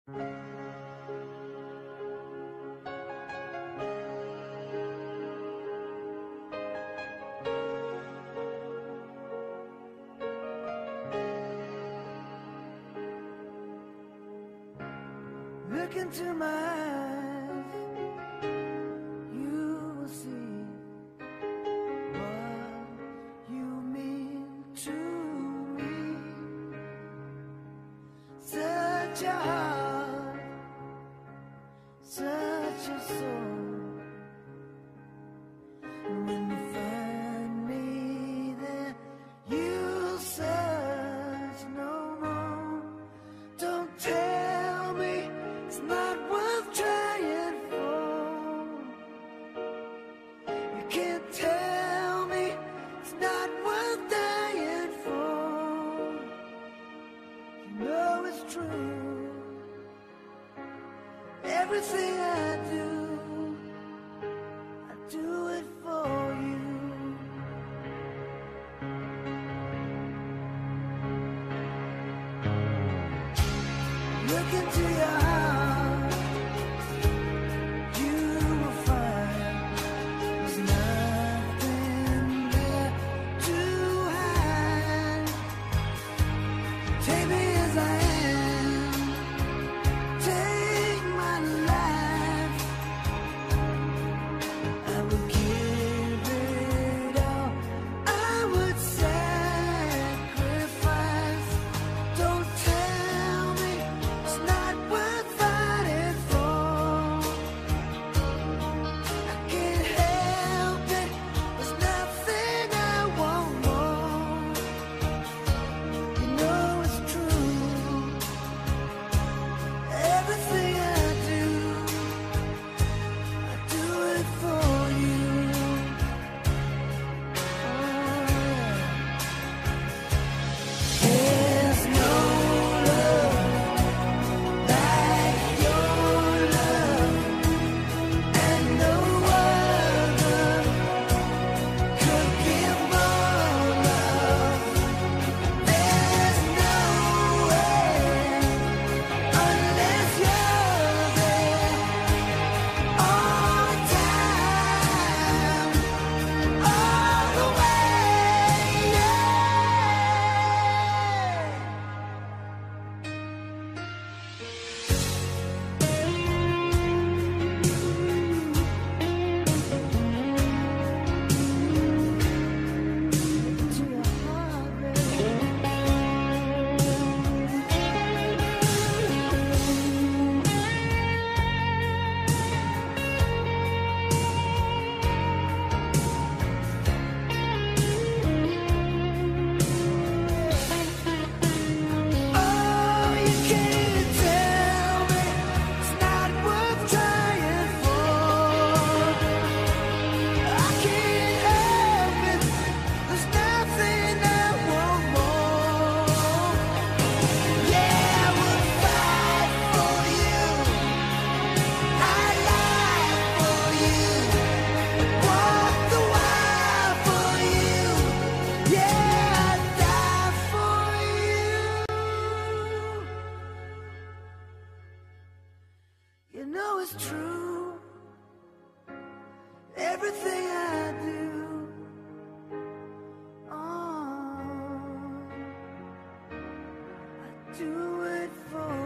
Look into my eyes, you will see what you mean to me. Such a heart, such a soul. And when you find me there, you'll search no more. Don't tell me it's not worth trying for. You can't tell me it's not worth dying for. You know it's true. Everything I do it for you. Look into your heart, you will find there's nothing there to hide. Take me as I am, take my life. I would give it all, I would sacrifice. Don't tell me it's not worth fighting for. I can't help it, there's nothing I want more. You know it's true. Everything I do it for you. There's no love like your love, and no other could give more love. There's no way unless you're there all the time, all the way, yeah. To your heart, baby. Oh, you can't tell me it's not worth trying for. I can't help it, there's nothing I want more. Yeah, I would fight for you, I'd lie for you, walk the wire for you. Yeah, I'd die for you. You know it's true. Everything I do it for